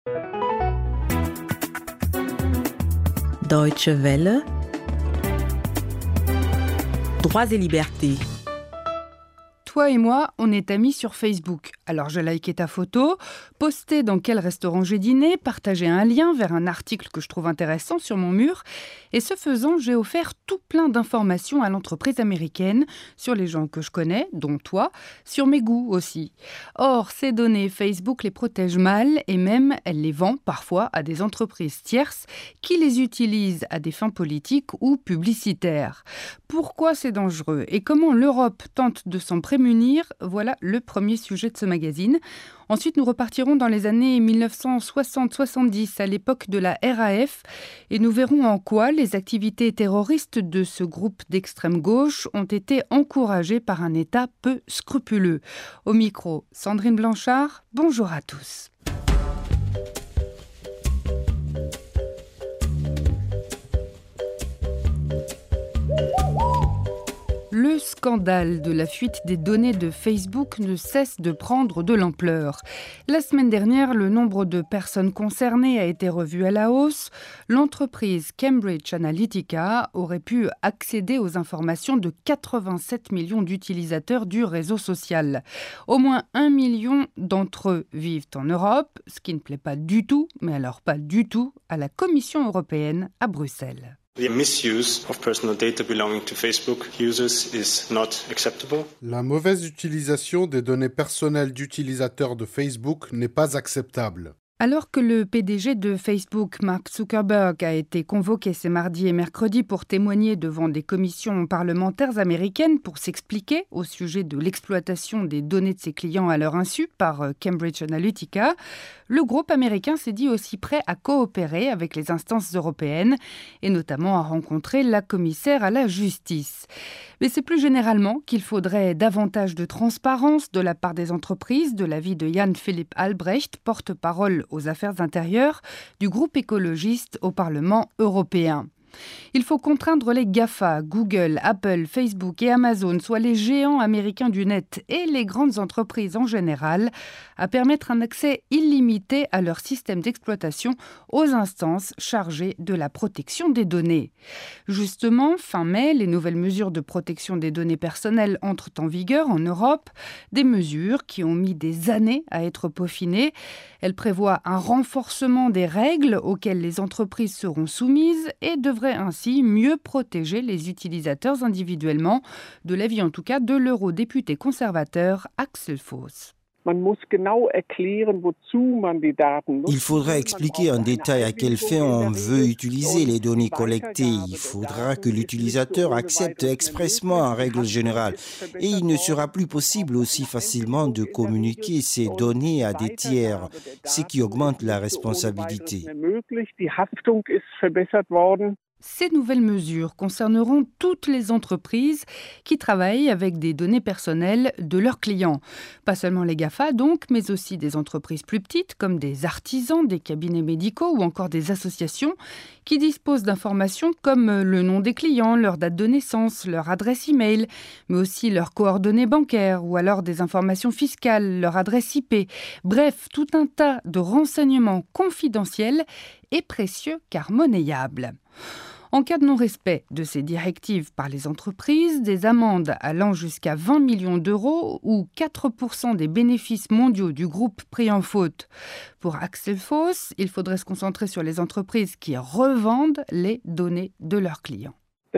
Deutsche Welle, droits et libertés. Toi et moi, on est amis sur Facebook. Alors j'ai liké ta photo, posté dans quel restaurant j'ai dîné, partagé un lien vers un article que je trouve intéressant sur mon mur. Et ce faisant, j'ai offert tout plein d'informations à l'entreprise américaine sur les gens que je connais, dont toi, sur mes goûts aussi. Or, ces données, Facebook les protège mal et même elle les vend parfois à des entreprises tierces qui les utilisent à des fins politiques ou publicitaires. Pourquoi c'est dangereux et comment l'Europe tente de s'en prémunir? Voilà le premier sujet de ce magazine. Ensuite, nous repartirons dans les années 1960-70, à l'époque de la RAF, et nous verrons en quoi les activités terroristes de ce groupe d'extrême gauche ont été encouragées par un État peu scrupuleux. Au micro, Sandrine Blanchard, bonjour à tous. Le scandale de la fuite des données de Facebook ne cesse de prendre de l'ampleur. La semaine dernière, le nombre de personnes concernées a été revu à la hausse. L'entreprise Cambridge Analytica aurait pu accéder aux informations de 87 millions d'utilisateurs du réseau social. Au moins 1 million d'entre eux vivent en Europe, ce qui ne plaît pas du tout, mais alors pas du tout, à la Commission européenne à Bruxelles. The misuse of personal data belonging to Facebook users is not acceptable. La mauvaise utilisation des données personnelles d'utilisateurs de Facebook n'est pas acceptable. Alors que le PDG de Facebook, Mark Zuckerberg, a été convoqué ces mardis et mercredis pour témoigner devant des commissions parlementaires américaines pour s'expliquer au sujet de l'exploitation des données de ses clients à leur insu par Cambridge Analytica, le groupe américain s'est dit aussi prêt à coopérer avec les instances européennes et notamment à rencontrer la commissaire à la justice. Mais c'est plus généralement qu'il faudrait davantage de transparence de la part des entreprises, de l'avis de Jan-Philipp Albrecht, porte-parole aux affaires intérieures du groupe écologiste au Parlement européen. Il faut contraindre les GAFA, Google, Apple, Facebook et Amazon, soit les géants américains du net et les grandes entreprises en général, à permettre un accès illimité à leur système d'exploitation aux instances chargées de la protection des données. Justement, fin mai, les nouvelles mesures de protection des données personnelles entrent en vigueur en Europe, des mesures qui ont mis des années à être peaufinées. Elles prévoient un renforcement des règles auxquelles les entreprises seront soumises et devraient ainsi mieux protéger les utilisateurs individuellement, de l'avis en tout cas de l'eurodéputé conservateur Axel Voss. Il faudra expliquer en détail à quelle fin on veut utiliser les données collectées. Il faudra que l'utilisateur accepte expressément en règle générale. Et il ne sera plus possible aussi facilement de communiquer ces données à des tiers, ce qui augmente la responsabilité. Ces nouvelles mesures concerneront toutes les entreprises qui travaillent avec des données personnelles de leurs clients. Pas seulement les GAFA donc, mais aussi des entreprises plus petites comme des artisans, des cabinets médicaux ou encore des associations qui disposent d'informations comme le nom des clients, leur date de naissance, leur adresse e-mail, mais aussi leurs coordonnées bancaires ou alors des informations fiscales, leur adresse IP. Bref, tout un tas de renseignements confidentiels et précieux car monnayables. En cas de non-respect de ces directives par les entreprises, des amendes allant jusqu'à 20 millions d'euros ou 4% des bénéfices mondiaux du groupe pris en faute. Pour Axel Voss, il faudrait se concentrer sur les entreprises qui revendent les données de leurs clients.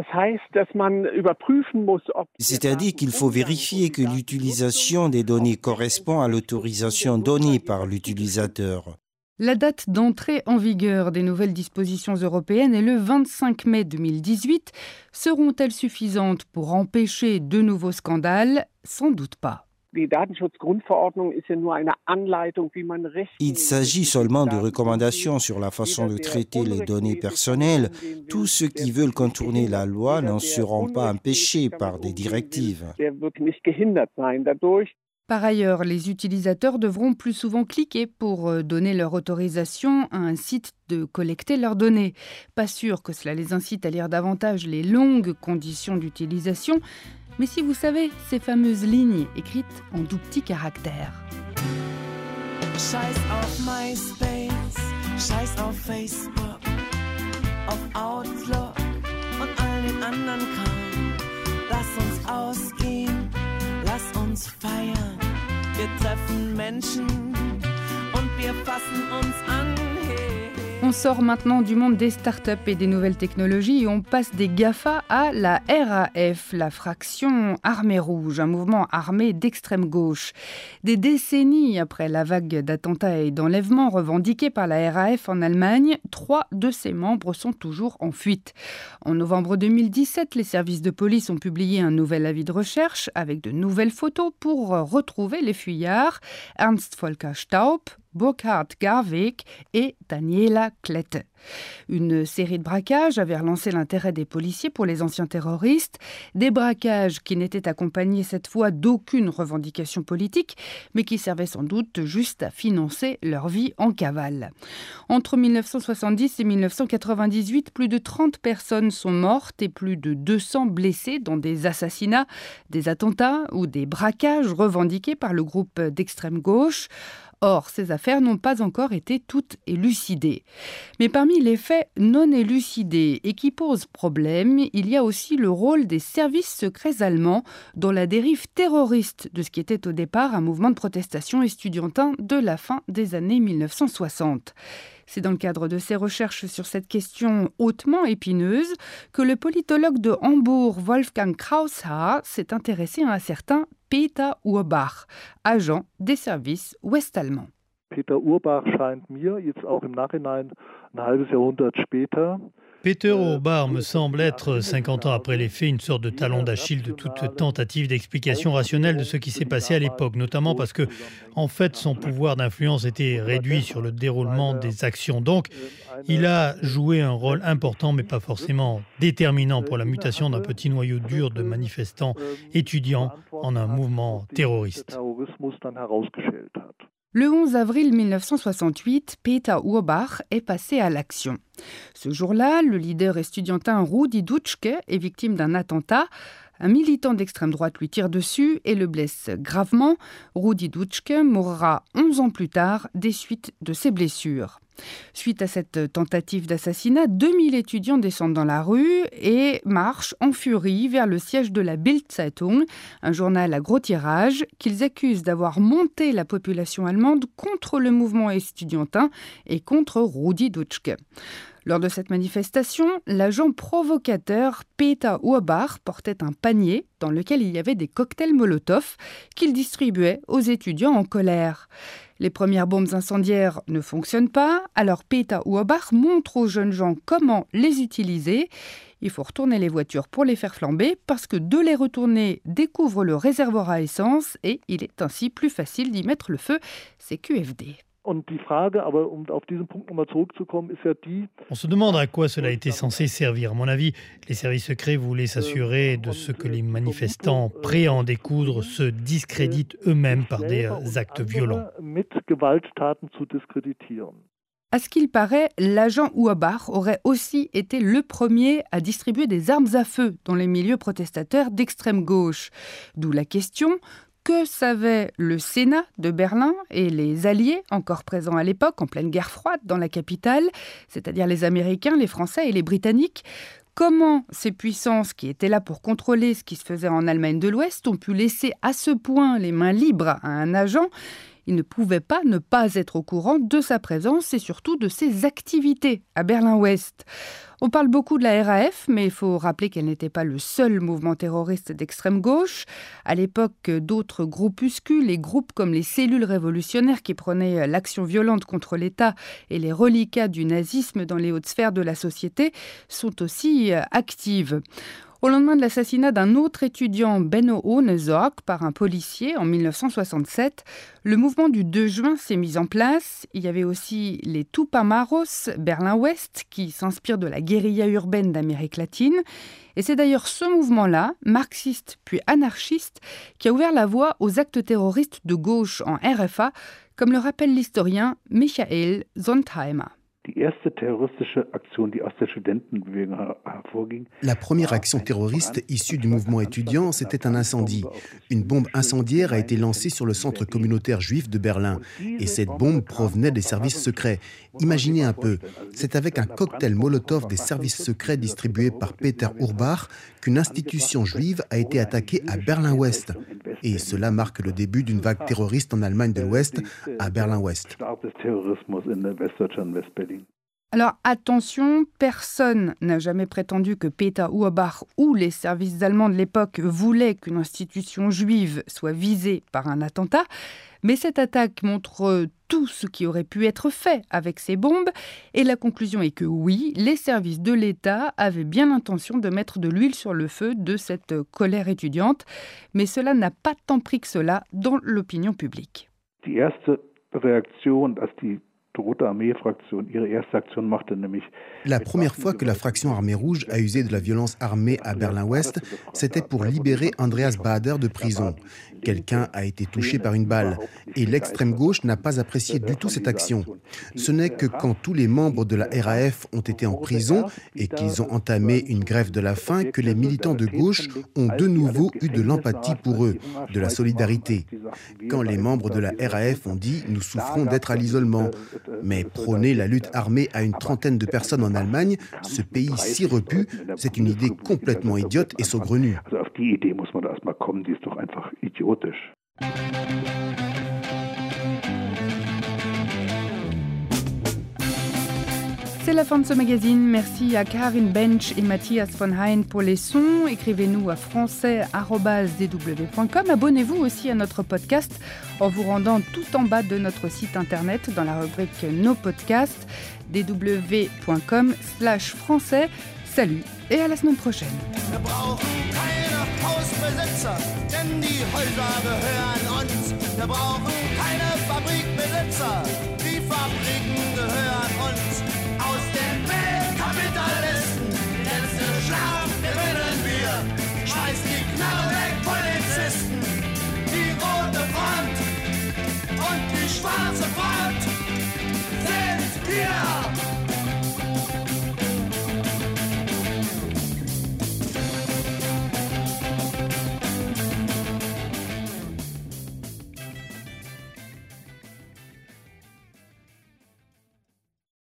C'est-à-dire qu'il faut vérifier que l'utilisation des données correspond à l'autorisation donnée par l'utilisateur. La date d'entrée en vigueur des nouvelles dispositions européennes est le 25 mai 2018. Seront-elles suffisantes pour empêcher de nouveaux scandales? Sans doute pas. Il s'agit seulement de recommandations sur la façon de traiter les données personnelles. Tous ceux qui veulent contourner la loi n'en seront pas empêchés par des directives. Par ailleurs, les utilisateurs devront plus souvent cliquer pour donner leur autorisation à un site de collecter leurs données. Pas sûr que cela les incite à lire davantage les longues conditions d'utilisation, mais si vous savez, ces fameuses lignes écrites en tout petits caractères. Scheiß auf MySpace, scheiß auf Facebook, auf Outlook und all den anderen Kram. Lass uns ausgehen, lass uns feiern. Wir treffen Menschen und wir fassen uns an. On sort maintenant du monde des startups et des nouvelles technologies et on passe des GAFA à la RAF, la fraction Armée Rouge, un mouvement armé d'extrême gauche. Des décennies après la vague d'attentats et d'enlèvements revendiqués par la RAF en Allemagne, 3 de ses membres sont toujours en fuite. En novembre 2017, les services de police ont publié un nouvel avis de recherche avec de nouvelles photos pour retrouver les fuyards. Ernst Volker Staub, Burkhard Garweg et Daniela Klette. Une série de braquages avait relancé l'intérêt des policiers pour les anciens terroristes, des braquages qui n'étaient accompagnés cette fois d'aucune revendication politique, mais qui servaient sans doute juste à financer leur vie en cavale. Entre 1970 et 1998, plus de 30 personnes sont mortes et plus de 200 blessées dans des assassinats, des attentats ou des braquages revendiqués par le groupe d'extrême gauche. Or, ces affaires n'ont pas encore été toutes élucidées. Mais parmi les faits non élucidés et qui posent problème, il y a aussi le rôle des services secrets allemands dans la dérive terroriste de ce qui était au départ un mouvement de protestation estudiantin de la fin des années 1960. C'est dans le cadre de ses recherches sur cette question hautement épineuse que le politologue de Hambourg, Wolfgang Kraushaar, s'est intéressé à un certain Peter Urbach, agent des services ouest-allemands. Peter Urbach scheint mir jetzt auch im Nachhinein ein halbes Jahrhundert später. Peter Urbach me semble être, 50 ans après les faits, une sorte de talon d'Achille de toute tentative d'explication rationnelle de ce qui s'est passé à l'époque, notamment parce que, en fait, son pouvoir d'influence était réduit sur le déroulement des actions. Donc, il a joué un rôle important, mais pas forcément déterminant pour la mutation d'un petit noyau dur de manifestants étudiants en un mouvement terroriste. Le 11 avril 1968, Peter Urbach est passé à l'action. Ce jour-là, le leader estudiantin Rudi Dutschke est victime d'un attentat. Un militant d'extrême droite lui tire dessus et le blesse gravement. Rudi Dutschke mourra 11 ans plus tard des suites de ses blessures. Suite à cette tentative d'assassinat, 2000 étudiants descendent dans la rue et marchent en furie vers le siège de la Bild-Zeitung, un journal à gros tirage, qu'ils accusent d'avoir monté la population allemande contre le mouvement estudiantin et contre Rudi Dutschke. Lors de cette manifestation, l'agent provocateur Peter Urbach portait un panier dans lequel il y avait des cocktails Molotov qu'il distribuait aux étudiants en colère. Les premières bombes incendiaires ne fonctionnent pas, alors Peter Urbach montre aux jeunes gens comment les utiliser. Il faut retourner les voitures pour les faire flamber parce que de les retourner découvre le réservoir à essence et il est ainsi plus facile d'y mettre le feu. C'est QFD. On se demande à quoi cela était censé servir. À mon avis, les services secrets voulaient s'assurer de ce que les manifestants prêts à en découdre se discréditent eux-mêmes par des actes violents. À ce qu'il paraît, l'agent Urbach aurait aussi été le premier à distribuer des armes à feu dans les milieux protestateurs d'extrême gauche. D'où la question: que savait le Sénat de Berlin et les alliés encore présents à l'époque, en pleine guerre froide dans la capitale, c'est-à-dire les Américains, les Français et les Britanniques? Comment ces puissances qui étaient là pour contrôler ce qui se faisait en Allemagne de l'Ouest ont pu laisser à ce point les mains libres à un agent? Il ne pouvait pas ne pas être au courant de sa présence et surtout de ses activités à Berlin-Ouest. On parle beaucoup de la RAF, mais il faut rappeler qu'elle n'était pas le seul mouvement terroriste d'extrême gauche. À l'époque, d'autres groupuscules, les groupes comme les cellules révolutionnaires qui prenaient l'action violente contre l'État et les reliquats du nazisme dans les hautes sphères de la société, sont aussi actives. Au lendemain de l'assassinat d'un autre étudiant, Benno ohne Sorg, par un policier en 1967, le mouvement du 2 juin s'est mis en place. Il y avait aussi les Tupamaros, Berlin-Ouest, qui s'inspirent de la guérilla urbaine d'Amérique latine. Et c'est d'ailleurs ce mouvement-là, marxiste puis anarchiste, qui a ouvert la voie aux actes terroristes de gauche en RFA, comme le rappelle l'historien Michael Sondheimer. La première action terroriste issue du mouvement étudiant, c'était un incendie. Une bombe incendiaire a été lancée sur le centre communautaire juif de Berlin. Et cette bombe provenait des services secrets. Imaginez un peu, c'est avec un cocktail Molotov des services secrets distribué par Peter Urbach qu'une institution juive a été attaquée à Berlin-Ouest. Et cela marque le début d'une vague terroriste en Allemagne de l'Ouest, à Berlin-Ouest. Alors attention, personne n'a jamais prétendu que Peter Urbach ou les services allemands de l'époque voulaient qu'une institution juive soit visée par un attentat. Mais cette attaque montre tout ce qui aurait pu être fait avec ces bombes. Et la conclusion est que oui, les services de l'État avaient bien l'intention de mettre de l'huile sur le feu de cette colère étudiante. Mais cela n'a pas tant pris que cela dans l'opinion publique. La première fois que la fraction armée rouge a usé de la violence armée à Berlin-Ouest, c'était pour libérer Andreas Baader de prison. Quelqu'un a été touché par une balle et l'extrême gauche n'a pas apprécié du tout cette action. Ce n'est que quand tous les membres de la RAF ont été en prison et qu'ils ont entamé une grève de la faim que les militants de gauche ont de nouveau eu de l'empathie pour eux, de la solidarité. Quand les membres de la RAF ont dit « nous souffrons d'être à l'isolement », mais prôner la lutte armée à une trentaine de personnes en Allemagne, ce pays si repu, c'est une idée complètement idiote et saugrenue. C'est la fin de ce magazine. Merci à Karin Bench et Matthias von Hein pour les sons. Écrivez-nous à français@dw.com. Abonnez-vous aussi à notre podcast en vous rendant tout en bas de notre site internet dans la rubrique Nos podcasts, dw.com/français. Salut et à la semaine prochaine. Hausbesitzer, denn die Häuser gehören uns. Wir brauchen keine Fabrikbesitzer, die Fabriken